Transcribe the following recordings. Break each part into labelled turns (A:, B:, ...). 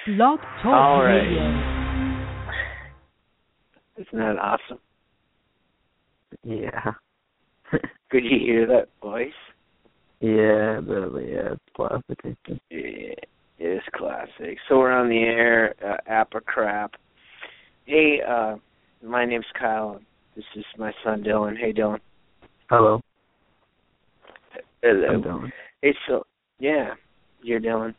A: Blog Talk
B: All right.
A: Radio.
B: Isn't that awesome?
C: Yeah.
B: Could you hear that voice?
C: Yeah, it's classic.
B: Yeah, it is classic. So we're on the air, Appa Crap. Hey, my name's Kyle. This is my son Dylan. Hey, Dylan.
C: Hello.
B: Hello.
C: I'm Dylan.
B: Hey, so, yeah, you're Dylan.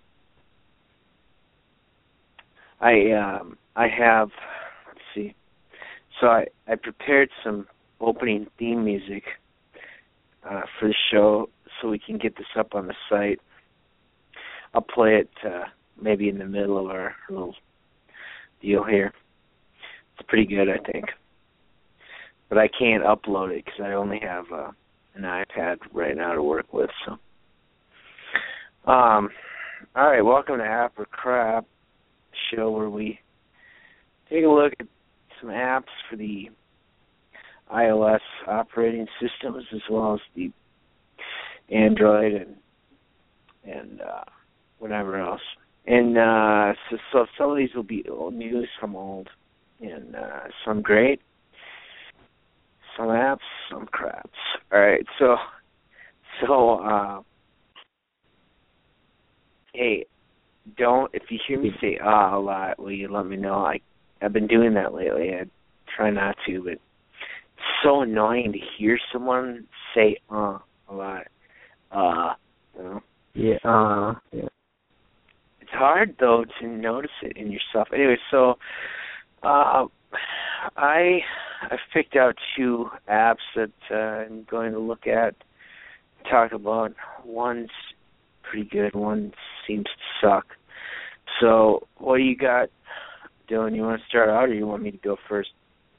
B: I have, let's see. So I prepared some opening theme music for the show so we can get this up on the site. I'll play it maybe in the middle of our little deal here. It's pretty good, I think. But I can't upload it because I only have an iPad right now to work with. So, all right, welcome to Appa Crap, show where we take a look at some apps for the iOS operating systems as well as the Android and whatever else. And so some of these will be old news, some old, and some great, some apps, some craps. All right, so hey, if you hear me say a lot, will you let me know? I've been doing that lately. I try not to, but it's so annoying to hear someone say a lot. You know?
C: Yeah.
B: It's hard though to notice it in yourself. Anyway, so I've picked out two apps that I'm going to look at, talk about. One's pretty good, one seems to suck. So what do you got, Dylan? You want to start out, or you want me to go first?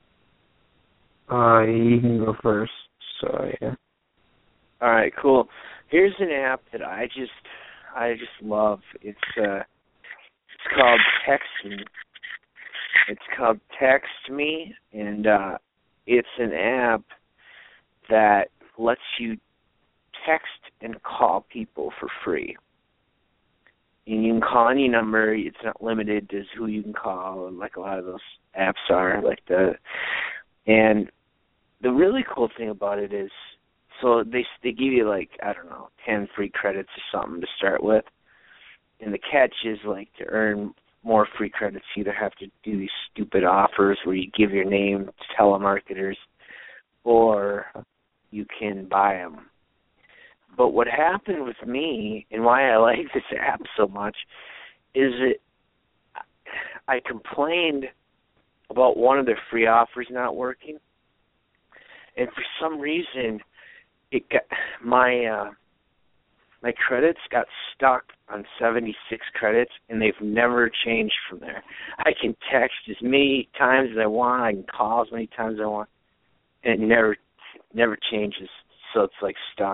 C: You can go first. So yeah.
B: All right, cool. Here's an app that I just love. It's called Text Me. It's called Text Me, and it's an app that lets you text and call people for free. And you can call any number. It's not limited to who you can call, like a lot of those apps are. And the really cool thing about it is, so they give you 10 free credits or something to start with. And the catch is to earn more free credits, you either have to do these stupid offers where you give your name to telemarketers, or you can buy them. But what happened with me, and why I like this app so much, is that I complained about one of their free offers not working, and for some reason, it got my credits got stuck on 76 credits, and they've never changed from there. I can text as many times as I want, I can call as many times as I want, and it never changes. So it's stuck.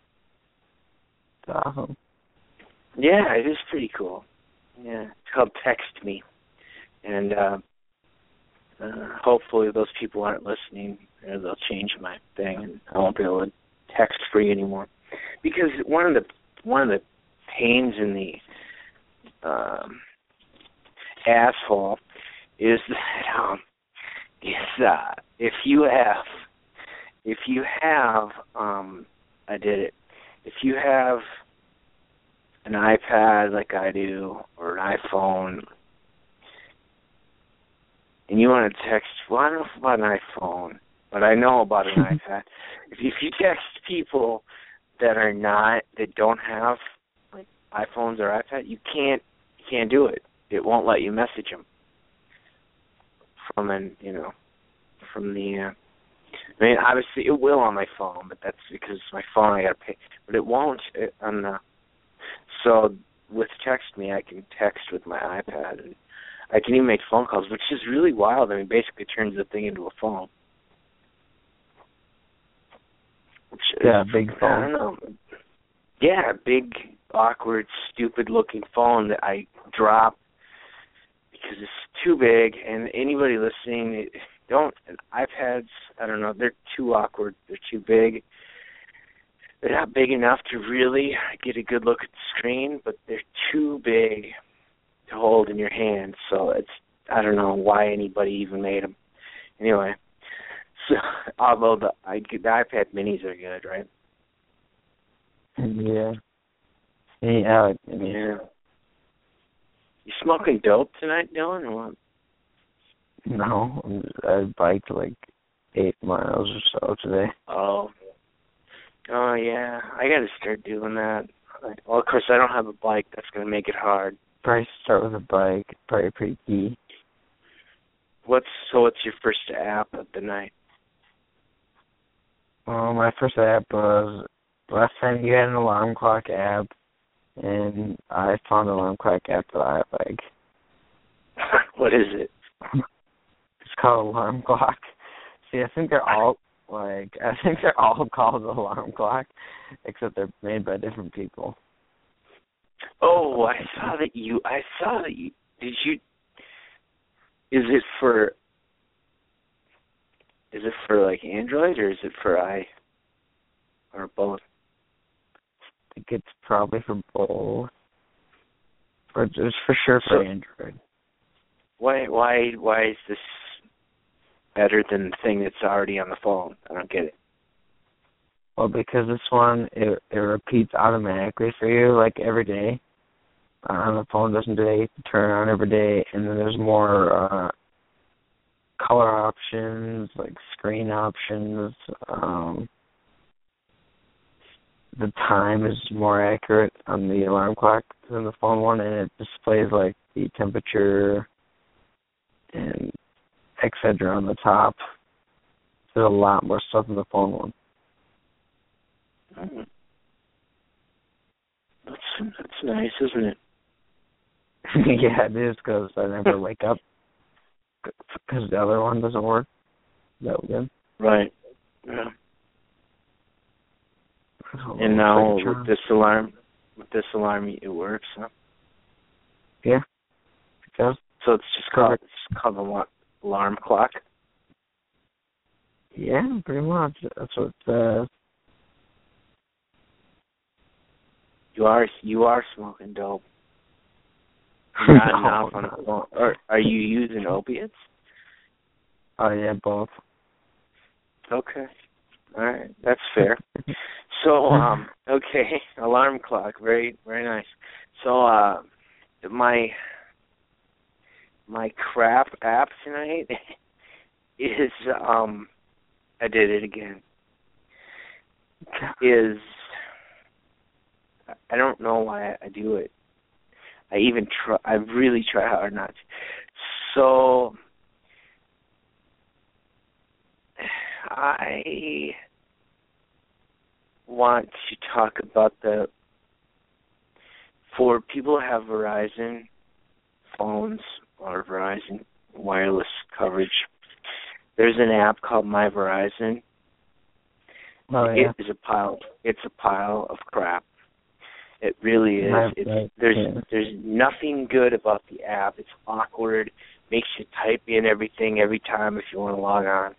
B: Yeah, it is pretty cool. Yeah, it's called Text Me, and hopefully those people aren't listening, or they'll change my thing, and I won't be able to text free anymore. Because one of the pains in the asshole is that if you have I did it. If you have an iPad like I do, or an iPhone, and you want to text, well, I don't know about an iPhone, but I know about an iPad. If you text people that don't have iPhones or iPad, you can't do it. It won't let you message them from the. I mean, obviously it will on my phone, but that's because it's my phone. I got to pay, but it won't on the. So with Text Me, I can text with my iPad, and I can even make phone calls, which is really wild. I mean, basically turns the thing into a phone.
C: Big phone.
B: I don't know. Yeah, big, awkward, stupid-looking phone that I drop because it's too big. And anybody listening, iPads, I don't know, they're too awkward. They're too big. They're not big enough to really get a good look at the screen, but they're too big to hold in your hand. So I don't know why anybody even made them. Anyway, so although the iPad minis are good, right?
C: Yeah. Yeah.
B: Yeah. You smoking dope tonight, Dylan, or what?
C: No, I biked like 8 miles or so today.
B: Oh yeah. I got to start doing that. Well, of course, I don't have a bike. That's going to make it hard.
C: Probably start with a bike. Probably pretty key.
B: What's your first app of the night?
C: Well, my first app was last time you had an alarm clock app, and I found an alarm clock app that I like.
B: What is it?
C: It's called Alarm Clock. See, I think they're all called Alarm Clock, except they're made by different people.
B: Oh, I saw that you. Did you? Is it for like Android, or is it for or both?
C: I think it's probably for both. Or it's for sure for Android.
B: Why is this better than the thing that's already on the phone? I don't get it.
C: Well, because this one, it repeats automatically for you, like, every day. On the phone, doesn't turn on every day, and then there's more color options, like screen options. The time is more accurate on the alarm clock than the phone one, and it displays, like, the temperature and etc. on the top. There's a lot more stuff in the phone one.
B: That's nice, isn't it?
C: Yeah, it is, because I never wake up because the other one doesn't work that good.
B: Right. Yeah. And now with this alarm, it works, huh?
C: Yeah. Because
B: so it's just called alarm clock.
C: Yeah, pretty much. That's what it says.
B: You are smoking dope. Not enough on the phone. Or are you using opiates?
C: Oh yeah, both.
B: Okay. All right, that's fair. So, okay, alarm clock, very, very nice. So, my crap app tonight is, I did it again. I don't know why I do it. I really try hard not to. So, I want to talk about for people who have Verizon phones or Verizon wireless coverage, there's an app called My Verizon.
C: Oh, yeah.
B: It's a pile of crap. It really is. There's nothing good about the app. It's awkward. Makes you type in everything every time if you want to log on.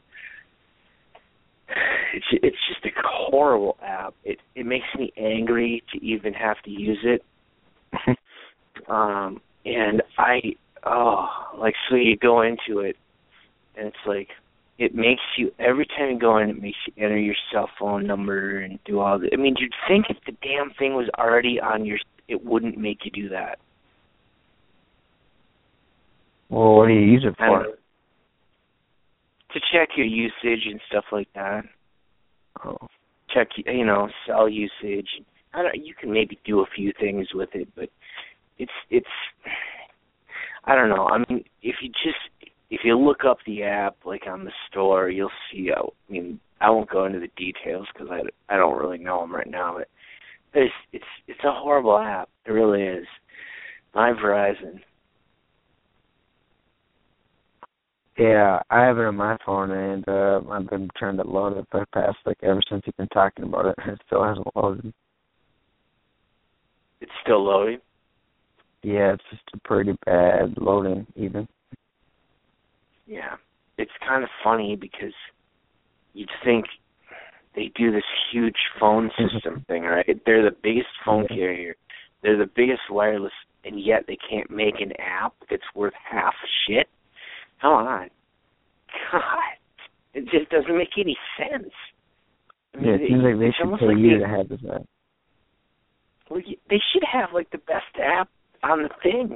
B: It's just a horrible app. It makes me angry to even have to use it. And so you go into it, and it's like, it makes you, every time you go in, it makes you enter your cell phone number and do all the, I mean, you'd think if the damn thing was already on it wouldn't make you do that.
C: Well, what do you use it for?
B: To check your usage and stuff like that.
C: Oh.
B: Check, cell usage. You can maybe do a few things with it, but it's I don't know. I mean, if you look up the app, like on the store, you'll see. I won't go into the details because I don't really know them right now. But it's a horrible app. It really is. My Verizon.
C: Yeah, I have it on my phone, and I've been trying to load it for the past, ever since you've been talking about it, and it still hasn't loaded.
B: It's still loading?
C: Yeah, it's just a pretty bad loading, even.
B: Yeah. It's kind of funny because you'd think they do this huge phone system thing, right? They're the biggest phone carrier. They're the biggest wireless and yet they can't make an app that's worth half a shit. Come on. God. It just doesn't make any sense. I mean,
C: Yeah, it seems like they should pay you to have this app.
B: Well, they should have, like, the best app on the thing.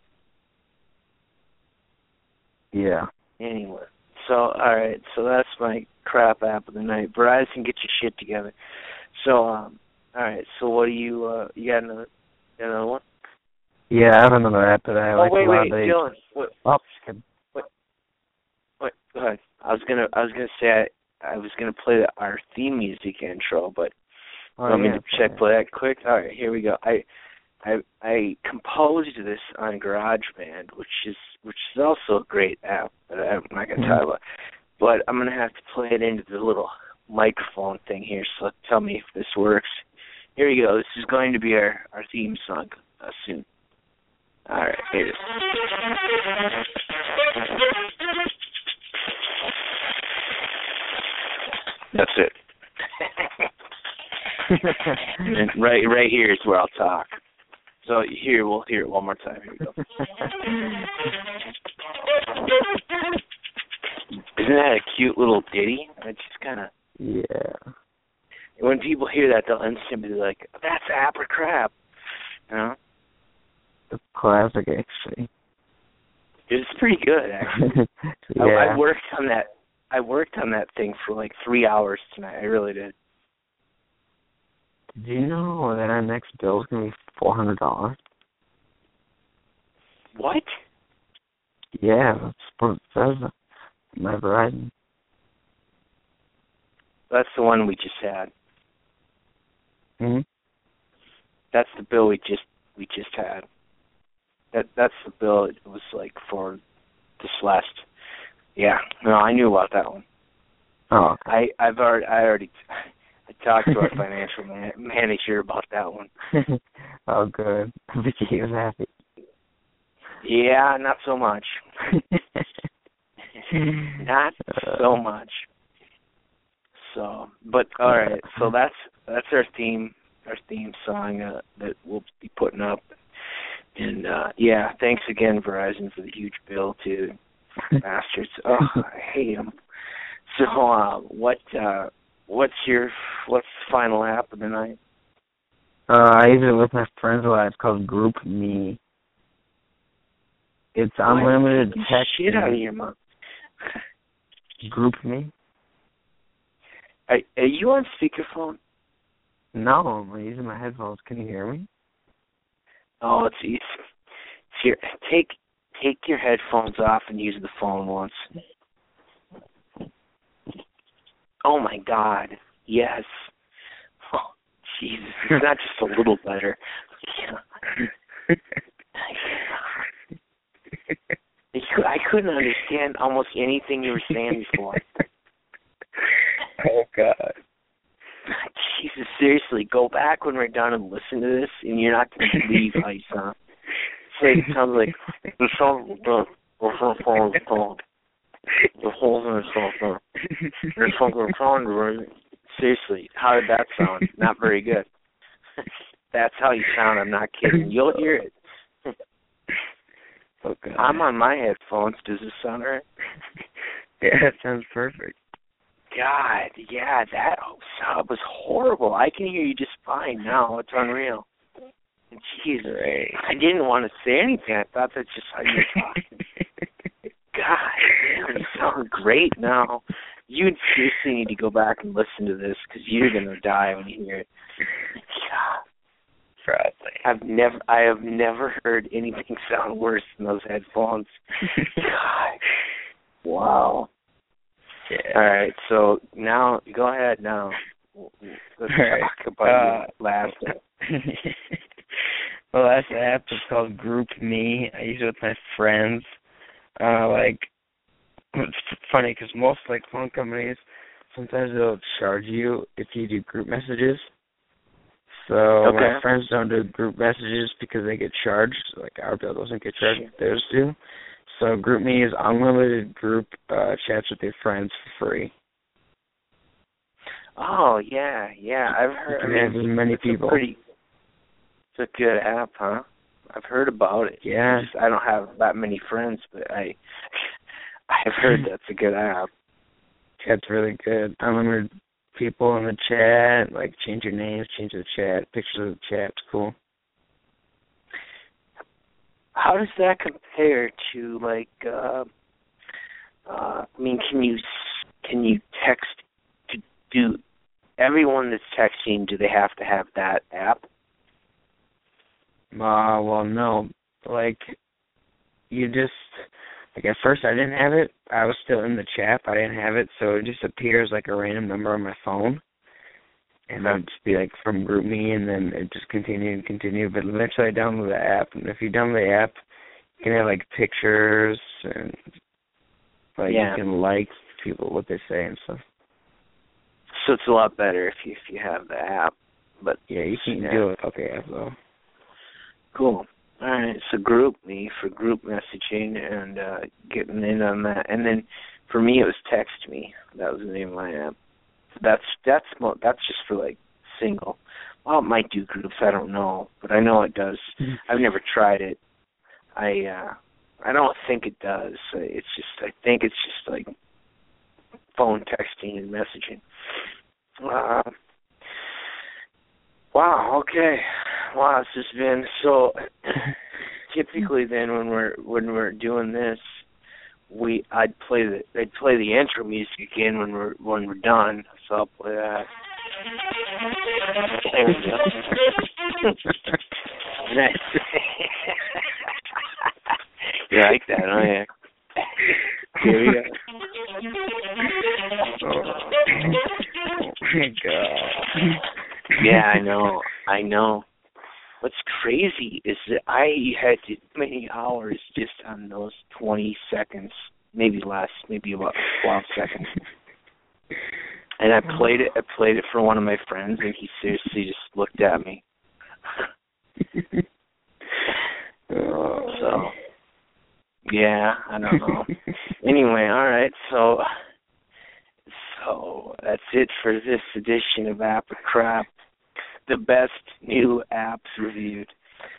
C: Yeah.
B: Anyway. So, all right. So that's my crap app of the night. Verizon, get your shit together. So, all right. So what do you got another one?
C: Yeah, I have another app that I like a lot.
B: Wait, Dylan. What?
C: Oh, just kidding.
B: Wait, go ahead. I was gonna say I was gonna play our theme music intro, but want me to play that quick? All right, here we go. I composed this on GarageBand, which is also a great app, but I'm not gonna talk about. But I'm gonna have to play it into the little microphone thing here. So tell me if this works. Here we go. This is going to be our theme song soon. All right, here it is. That's it. And right here is where I'll talk. So here, we'll hear it one more time. Here we go. Isn't that a cute little ditty? It's just kind of...
C: Yeah.
B: When people hear that, they'll instantly be like, that's app or crap. You know?
C: It's classic, actually.
B: It's pretty good, actually.
C: Yeah.
B: I worked on that thing for like 3 hours tonight. I really did.
C: Do you know that our next bill is going to be $400?
B: What?
C: Yeah, that's what it says. My Verizon.
B: That's the one we just had.
C: Hmm.
B: That's the bill we just had. That's the bill. It was like for this last. Yeah, no, I knew about that one.
C: Oh. Okay.
B: I already talked to our financial manager about that one.
C: Oh, good. I bet he was happy.
B: Yeah, not so much. Not so much. So, but all right. So that's our theme song that we'll be putting up. And yeah, thanks again, Verizon, for the huge bill too. Bastards. Oh, I hate them. So, what's the final app of the night?
C: I use it with my friends a lot. It's called Group Me. It's unlimited text.
B: Shit out of your mouth.
C: Group Me?
B: Are you on speakerphone?
C: No, I'm using my headphones. Can you hear me?
B: Oh, it's easy. Here, take your headphones off and use the phone once. Oh my God! Yes. Oh, Jesus! It's not just a little better. I couldn't understand almost anything you were saying before.
C: Oh God.
B: Jesus, seriously, go back when we're done and listen to this, and you're not going to believe how you sound. It sounds like the whole thing. Seriously, how did that sound? Not very good. That's how you sound. I'm not kidding. You'll hear it.
C: Okay.
B: I'm on my headphones. Does this sound right?
C: Yeah, it sounds perfect.
B: God, yeah, that was horrible. I can hear you just fine now. It's unreal. Jeez, I didn't want to say anything. I thought that's just how you were talking. God, damn, you sound great now. You seriously need to go back and listen to this because you're gonna die when you hear it. God.
C: Probably.
B: I have never heard anything sound worse than those headphones. God. Wow.
C: Yeah.
B: All right, so now go ahead now. Let's talk about your last app.
C: The last app is called Group Me. I use it with my friends. It's funny because most phone companies sometimes they'll charge you if you do group messages. So my friends don't do group messages because they get charged. Our bill doesn't get charged, theirs do. So Group Me is unlimited group chats with your friends for free.
B: Oh, yeah. I've heard.
C: As many people.
B: It's a good app, huh? I've heard about it.
C: Yeah.
B: I don't have that many friends, but I've heard that's a good app.
C: Chat's really good. I remember people in the chat, like, change your names, change the chat, pictures of the chat. It's cool.
B: How does that compare to, like, I mean, can you text, do everyone that's texting, do they have to have that app?
C: Well, no. Like, you just, like, at first I didn't have it. I was still in the chat, but I didn't have it, so it just appears like a random number on my phone. And then it'd just be, like, from GroupMe, and then it just continue. But eventually I downloaded the app, and if you download the app, you can have, like, pictures, and, like, you can like people, what they say and stuff.
B: So it's a lot better if you have the app. But
C: yeah, you can do it. Okay, though.
B: Cool. All right, so GroupMe for group messaging and getting in on that. And then for me, it was TextMe. That was the name of my app. That's just for, like, single. Well, it might do groups. I don't know, but I know it does. I've never tried it. I don't think it does. I think it's just like phone texting and messaging. Wow. Okay. Wow. This has been so. Typically, then when we're doing this, I'd play the intro music again when we're done. So I'll play that. There we go. Nice. You like that, huh? Yeah. Here we go.
C: Oh my God.
B: Yeah, I know. What's crazy is that I had many hours just on those 20 seconds, maybe less, maybe about 12 seconds. And I played it for one of my friends, and he seriously just looked at me. So, yeah, I don't know. Anyway, all right, so that's it for this edition of App of Crap, the best new apps reviewed.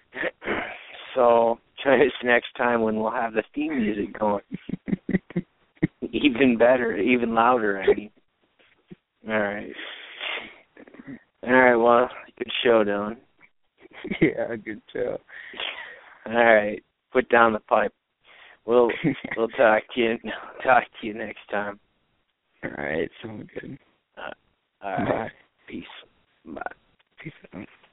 B: So join us next time when we'll have the theme music going. Even better, even louder, I mean. All right. All right, well, good show, Dylan.
C: Yeah, good show.
B: All right, put down the pipe. We'll talk to you next time.
C: All right, sounds good.
B: All right.
C: Bye.
B: Peace. Bye.
C: Peace out.